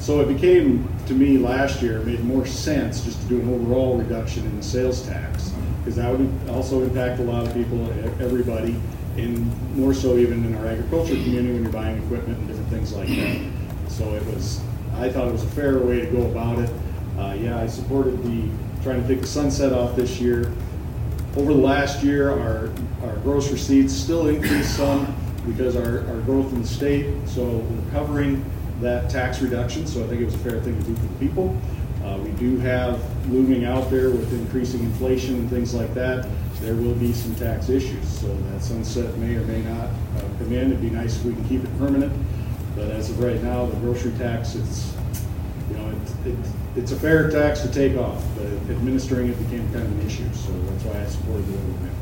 So it became, to me, last year, it made more sense just to do an overall reduction in the sales tax, because that would also impact a lot of people, everybody, and more so even in our agriculture community when you're buying equipment and different things like that. So I thought it was a fair way to go about it. Yeah, I supported trying to take the sunset off this year. Over the last year, our gross receipts still increased some because our growth in the state, so we're covering that tax reduction, so I think it was a fair thing to do for the people. We do have looming out there with increasing inflation and things like that. There will be some tax issues, so that sunset may or may not come in. It'd be nice if we can keep it permanent, but as of right now, the grocery tax, it's a fair tax to take off, but administering it became kind of an issue, so that's why I supported the ordinance.